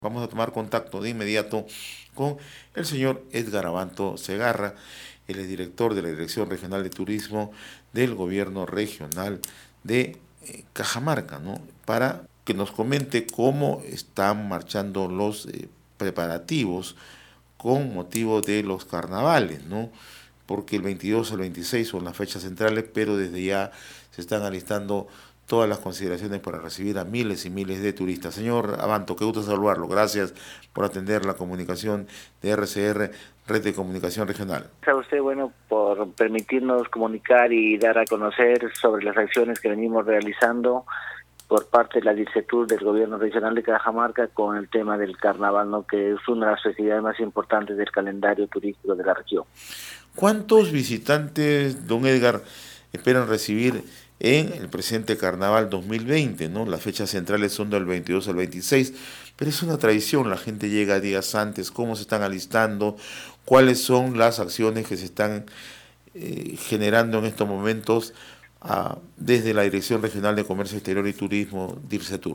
Vamos a tomar contacto de inmediato con el señor Edgar Abanto Segarra, él es director de la Dirección Regional de Turismo del Gobierno Regional de Cajamarca, ¿no? Para que nos comente cómo están marchando los preparativos con motivo de los carnavales, ¿no? Porque el 22 al 26 son las fechas centrales, pero desde ya se están alistando todas las consideraciones para recibir a miles y miles de turistas. Señor Abanto, qué gusto saludarlo. Gracias por atender la comunicación de RCR, Red de Comunicación Regional. Gracias a usted, bueno, por permitirnos comunicar y dar a conocer sobre las acciones que venimos realizando por parte de la DIRCETUR del Gobierno Regional de Cajamarca con el tema del carnaval, ¿no?, que es una de las festividades más importantes del calendario turístico de la región. ¿Cuántos visitantes, don Edgar, esperan recibir en el presente Carnaval 2020, ¿no? Las fechas centrales son del 22 al 26, pero es una tradición, la gente llega días antes. ¿Cómo se están alistando? ¿Cuáles son las acciones que se están generando en estos momentos desde la Dirección Regional de Comercio Exterior y Turismo, DIRCETUR?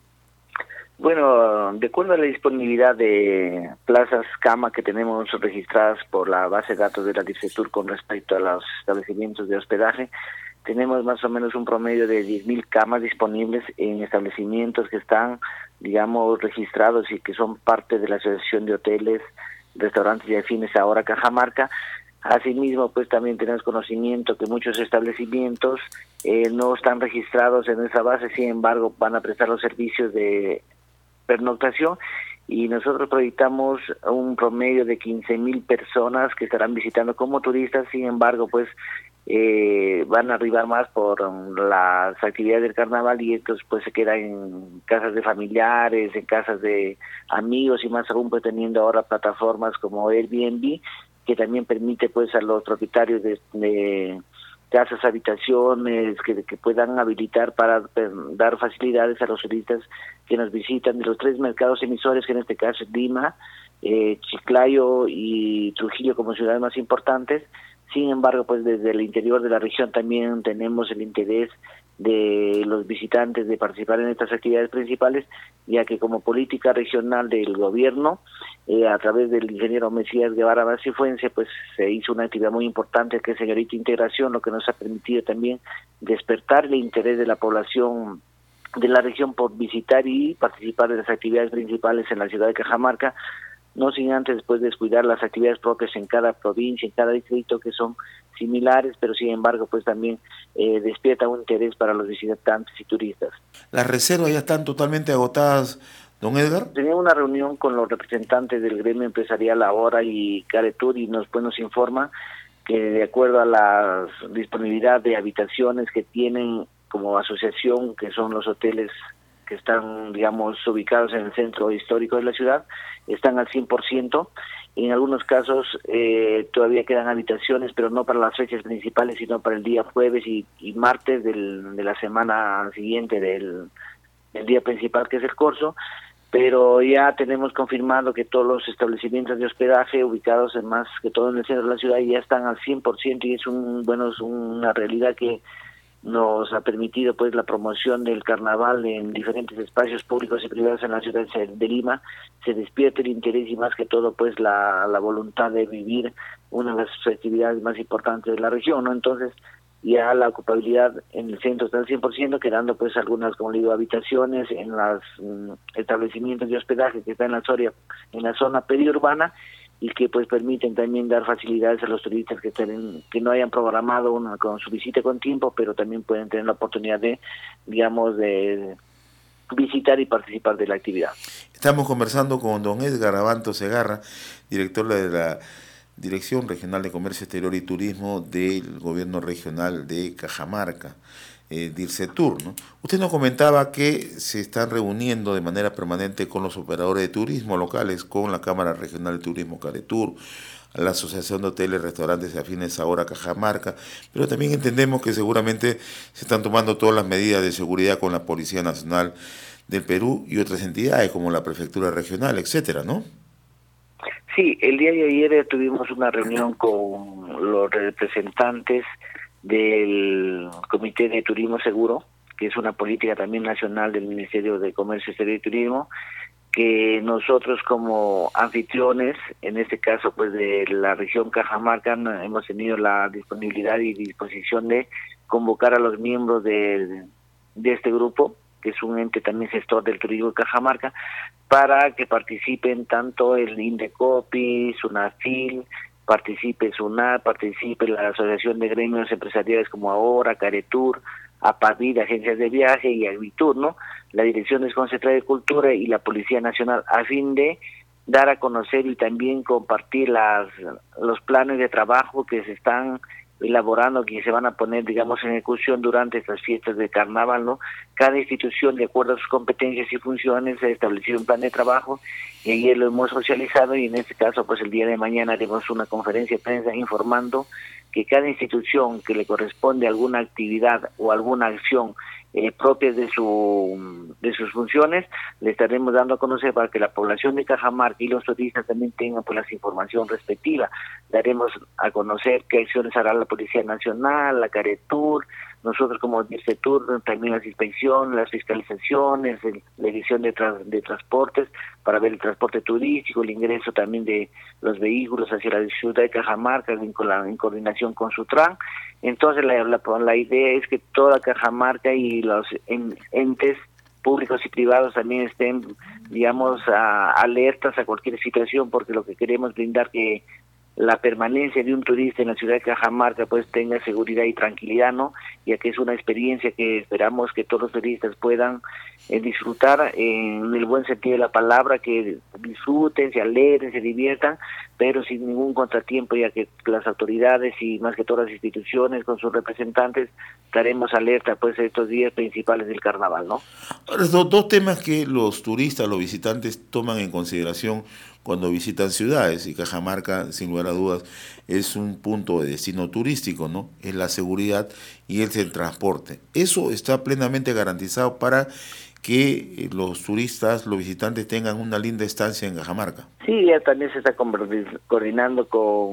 Bueno, de acuerdo a la disponibilidad de plazas cama que tenemos registradas por la base de datos de la DIRCETUR con respecto a los establecimientos de hospedaje, tenemos más o menos un promedio de 10.000 camas disponibles en establecimientos que están, digamos, registrados y que son parte de la Asociación de Hoteles, Restaurantes y Afines ahora Cajamarca. Asimismo, pues también tenemos conocimiento que muchos establecimientos no están registrados en esa base, sin embargo, van a prestar los servicios de pernoctación, y nosotros proyectamos un promedio de 15.000 personas que estarán visitando como turistas. Sin embargo, pues van a arribar más por las actividades del carnaval, y estos pues se quedan en casas de familiares, en casas de amigos, y más aún pues teniendo ahora plataformas como Airbnb, que también permite pues a los propietarios de casas, habitaciones, que puedan habilitar para dar facilidades a los turistas que nos visitan de los tres mercados emisores, que en este caso es Lima, Chiclayo y Trujillo como ciudades más importantes. Sin embargo, pues desde el interior de la región también tenemos el interés de los visitantes de participar en estas actividades principales, ya que como política regional del gobierno, a través del ingeniero Mesías Guevara Bacifuense, pues se hizo una actividad muy importante que es Señorita Integración, lo que nos ha permitido también despertar el interés de la población de la región por visitar y participar de las actividades principales en la ciudad de Cajamarca, no sin antes después descuidar las actividades propias en cada provincia, en cada distrito, que son similares, pero sin embargo pues también despierta un interés para los visitantes y turistas. ¿Las reservas ya están totalmente agotadas, don Edgar? Tenía una reunión con los representantes del gremio empresarial ahora y Caretur, y nos informa que de acuerdo a la disponibilidad de habitaciones que tienen como asociación, que son los hoteles que están, digamos, ubicados en el centro histórico de la ciudad, están al 100%. En algunos casos todavía quedan habitaciones, pero no para las fechas principales, sino para el día jueves y martes de la semana siguiente del día principal, que es el corso. Pero ya tenemos confirmado que todos los establecimientos de hospedaje ubicados en más que todo en el centro de la ciudad ya están al 100%, y es una realidad que nos ha permitido pues la promoción del carnaval en diferentes espacios públicos y privados en la ciudad de Lima. Se despierta el interés y más que todo pues la voluntad de vivir una de las festividades más importantes de la región, ¿no? Entonces ya la ocupabilidad en el centro está al 100%, quedando pues algunas, como le digo, habitaciones en los establecimientos de hospedaje que están en la zona periurbana, y que pues permiten también dar facilidades a los turistas que no hayan programado con su visita con tiempo, pero también pueden tener la oportunidad de, digamos, de visitar y participar de la actividad. Estamos conversando con don Edgar Abanto Segarra, director de la Dirección Regional de Comercio Exterior y Turismo del Gobierno Regional de Cajamarca, DIRCETUR, ¿no? Usted nos comentaba que se están reuniendo de manera permanente con los operadores de turismo locales, con la Cámara Regional de Turismo Caretur, la Asociación de Hoteles, Restaurantes y Afines ahora Cajamarca, pero también entendemos que seguramente se están tomando todas las medidas de seguridad con la Policía Nacional del Perú y otras entidades como la Prefectura Regional, etcétera, ¿no? Sí, el día de ayer tuvimos una reunión con los representantes del Comité de Turismo Seguro, que es una política también nacional del Ministerio de Comercio Exterior y Turismo, que nosotros como anfitriones, en este caso pues de la región Cajamarca, hemos tenido la disponibilidad y disposición de convocar a los miembros de este grupo, que es un ente también gestor del turismo de Cajamarca, para que participen tanto el Indecopi, SUNAFIL, participe SUNAT, participe la Asociación de Gremios Empresariales como Ahora, Caretur, APAVID, Agencias de Viaje, y Agritur, ¿no? La Dirección Desconcentrada de Cultura y la Policía Nacional, a fin de dar a conocer y también compartir los planes de trabajo que se están elaborando, que se van a poner, digamos, en ejecución durante estas fiestas de carnaval, ¿no? Cada institución, de acuerdo a sus competencias y funciones, ha establecido un plan de trabajo, y ayer lo hemos socializado, y en este caso, pues el día de mañana haremos una conferencia de prensa informando que cada institución que le corresponde alguna actividad o alguna acción propias de sus funciones, le estaremos dando a conocer para que la población de Cajamarca y los turistas también tengan pues la información respectiva. Daremos a conocer qué acciones hará la Policía Nacional, la Caretur, nosotros como DIRCETUR, también las inspecciones, las fiscalizaciones, la edición de transportes, para ver el transporte turístico, el ingreso también de los vehículos hacia la ciudad de Cajamarca en coordinación con SUTRAN. Entonces la idea es que toda Cajamarca y los entes públicos y privados también estén, digamos, alertas a cualquier situación, porque lo que queremos brindar que la permanencia de un turista en la ciudad de Cajamarca pues tenga seguridad y tranquilidad, ¿no? Ya que es una experiencia que esperamos que todos los turistas puedan disfrutar en el buen sentido de la palabra, que disfruten, se alegren, se diviertan, pero sin ningún contratiempo, ya que las autoridades y más que todas las instituciones con sus representantes estaremos alerta pues estos días principales del carnaval, ¿no? Ahora, dos temas que los turistas, los visitantes toman en consideración cuando visitan ciudades, y Cajamarca, sin lugar a dudas, es un punto de destino turístico, ¿no? Es la seguridad y es el transporte. Eso está plenamente garantizado para que los turistas, los visitantes tengan una linda estancia en Cajamarca. Sí, ya también se está coordinando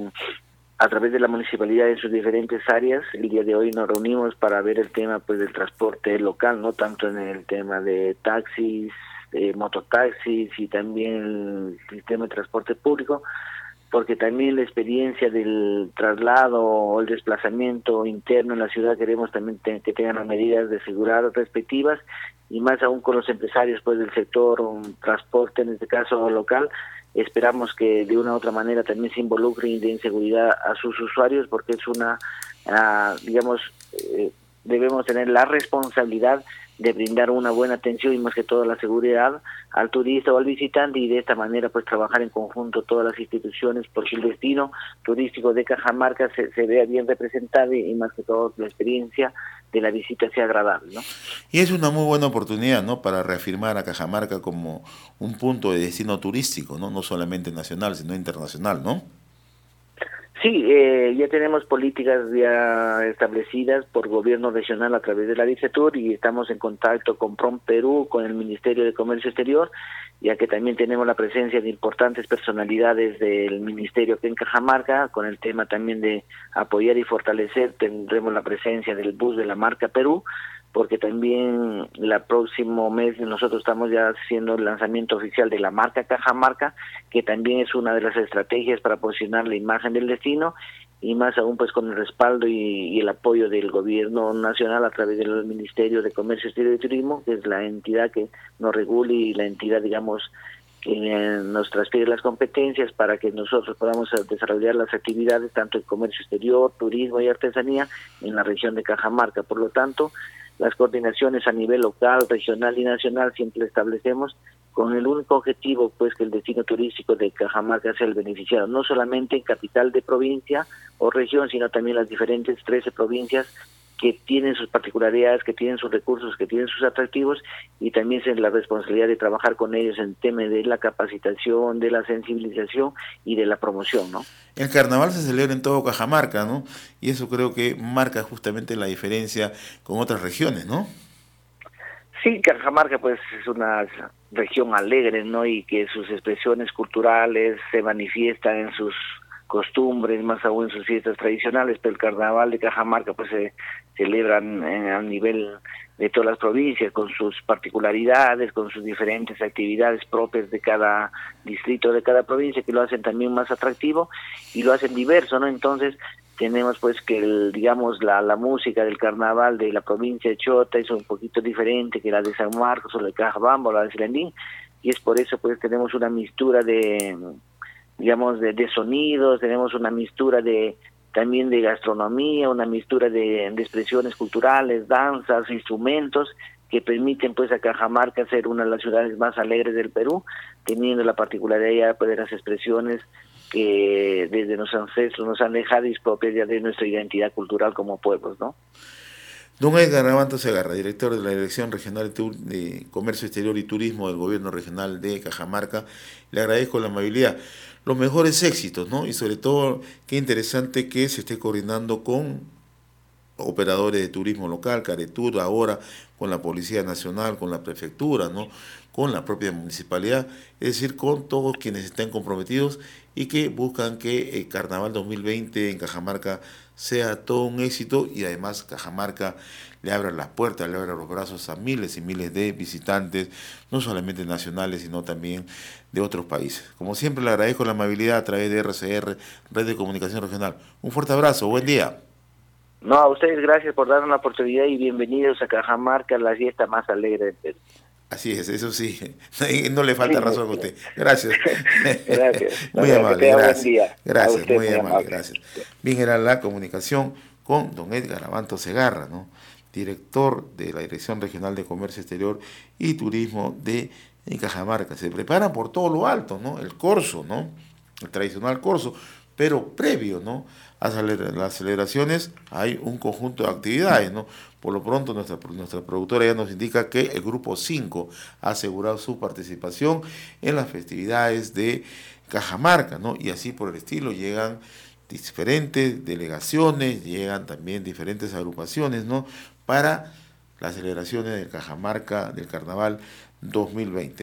a través de la municipalidad en sus diferentes áreas. El día de hoy nos reunimos para ver el tema pues del transporte local, no tanto en el tema de taxis, mototaxis y también el sistema de transporte público, porque también la experiencia del traslado o el desplazamiento interno en la ciudad queremos también que tengan las medidas de seguridad respectivas, y más aún con los empresarios pues del sector transporte, en este caso local. Esperamos que de una u otra manera también se involucren y den seguridad a sus usuarios, porque es digamos, debemos tener la responsabilidad de brindar una buena atención y más que todo la seguridad al turista o al visitante, y de esta manera pues trabajar en conjunto todas las instituciones porque el destino turístico de Cajamarca se vea bien representado y más que todo la experiencia de la visita sea agradable, ¿no? Y es una muy buena oportunidad, ¿no?, para reafirmar a Cajamarca como un punto de destino turístico, ¿no? No solamente nacional, sino internacional, ¿no? Sí, ya tenemos políticas ya establecidas por gobierno regional a través de la DIRCETUR, y estamos en contacto con PROM Perú, con el Ministerio de Comercio Exterior, ya que también tenemos la presencia de importantes personalidades del ministerio aquí en Cajamarca, con el tema también de apoyar y fortalecer. Tendremos la presencia del bus de la marca Perú, porque también el próximo mes nosotros estamos ya haciendo el lanzamiento oficial de la marca Cajamarca, que también es una de las estrategias para posicionar la imagen del destino, y más aún pues con el respaldo y el apoyo del gobierno nacional a través del Ministerio de Comercio Exterior y Turismo, que es la entidad que nos regula y la entidad, digamos, que nos transfiere las competencias para que nosotros podamos desarrollar las actividades tanto en comercio exterior, turismo y artesanía en la región de Cajamarca. Por lo tanto, las coordinaciones a nivel local, regional y nacional siempre establecemos con el único objetivo pues que el destino turístico de Cajamarca sea el beneficiado, no solamente en capital de provincia o región, sino también las diferentes 13 provincias que tienen sus particularidades, que tienen sus recursos, que tienen sus atractivos, y también es la responsabilidad de trabajar con ellos en tema de la capacitación, de la sensibilización y de la promoción, ¿no? El carnaval se celebra en todo Cajamarca, ¿no? Y eso creo que marca justamente la diferencia con otras regiones, ¿no? Sí, Cajamarca pues es una región alegre, ¿no? Y que sus expresiones culturales se manifiestan en sus costumbres, más aún sus fiestas tradicionales, pero el carnaval de Cajamarca pues se celebran a nivel de todas las provincias, con sus particularidades, con sus diferentes actividades propias de cada distrito, de cada provincia, que lo hacen también más atractivo y lo hacen diverso, ¿no? Entonces tenemos pues que digamos la música del carnaval de la provincia de Chota es un poquito diferente que la de San Marcos o la de Cajabamba o la de Silendín, y es por eso pues tenemos una mixtura de, digamos, de sonidos, tenemos una mixtura también de gastronomía, una mixtura de expresiones culturales, danzas, instrumentos, que permiten pues a Cajamarca ser una de las ciudades más alegres del Perú, teniendo la particularidad pues, de las expresiones que desde nuestros ancestros nos han dejado y es propia ya de nuestra identidad cultural como pueblos, ¿no? Don Edgar Garavanto Segarra, director de la Dirección Regional de Comercio Exterior y Turismo del Gobierno Regional de Cajamarca, le agradezco la amabilidad, los mejores éxitos, ¿no? Y sobre todo, qué interesante que se esté coordinando con operadores de turismo local, Caretur, ahora con la Policía Nacional, con la Prefectura, ¿no? Con la propia municipalidad, es decir, con todos quienes estén comprometidos y que buscan que el Carnaval 2020 en Cajamarca sea todo un éxito y además Cajamarca le abra las puertas, le abra los brazos a miles y miles de visitantes, no solamente nacionales, sino también de otros países. Como siempre, le agradezco la amabilidad a través de RCR, Red de Comunicación Regional. Un fuerte abrazo, buen día. No, a ustedes gracias por darnos la oportunidad y bienvenidos a Cajamarca, la fiesta más alegre del Perú. Así es, eso sí, no le falta razón a usted. Gracias. Gracias. Muy amable, gracias. Buen día. Gracias, muy amable, gracias. Bien, era la comunicación con don Edgar Garavanto Segarra, ¿no? Director de la Dirección Regional de Comercio Exterior y Turismo de Cajamarca. Se preparan por todo lo alto, ¿no? El corso, ¿no? El tradicional corso, pero previo, ¿no? A las celebraciones hay un conjunto de actividades, ¿no? Por lo pronto nuestra productora ya nos indica que el Grupo 5 ha asegurado su participación en las festividades de Cajamarca, ¿no? Y así por el estilo llegan diferentes delegaciones, llegan también diferentes agrupaciones, ¿no? Para las celebraciones de Cajamarca del Carnaval 2020.